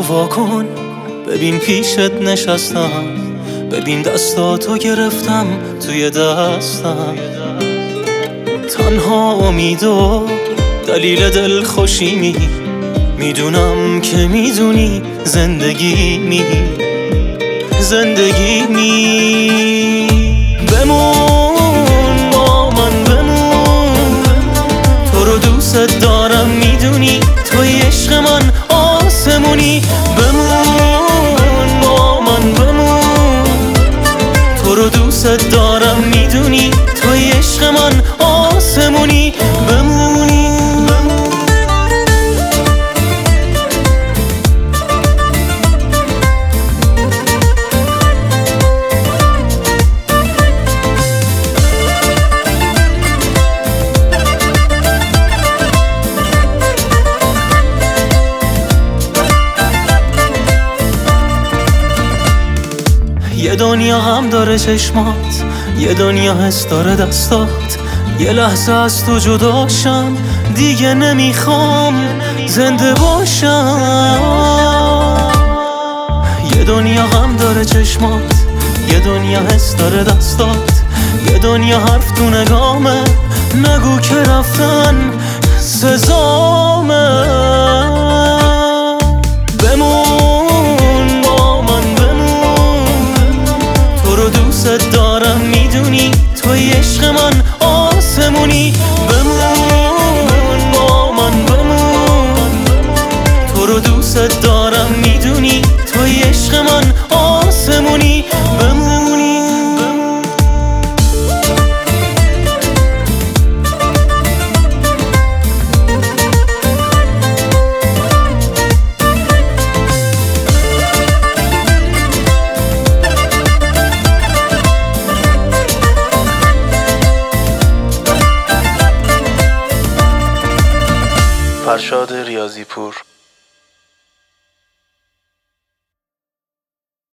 رو واکن، ببین پیشت نشستم، ببین دستاتو گرفتم توی دستم. تنها امید و دلیل دلخوشی میدونم که میدونی زندگی بمون با من، بمون، تو رو دوست دارم میدونی، توی عشق من آسمونی. بمون با من، بمون، تو رو دوست دارم میدونی، توی عشق من آسمونی. بمونی یه دنیا هم داره چشمات، یه دنیا حس داره دستات. یه لحظه از تو جداشم دیگه نمیخوام زنده باشم. یه دنیا هم داره چشمات، یه دنیا حس داره دستات. یه دنیا حرف تو نگامه، نگو که رفتن سزامه. دوست دارم میدونی، توی عشق من آسمونی. بمون با من، بمون، تو رو دوست دارم میدونی، توی عشق من آسمونی. بمونی فرشاد ریاضی پور.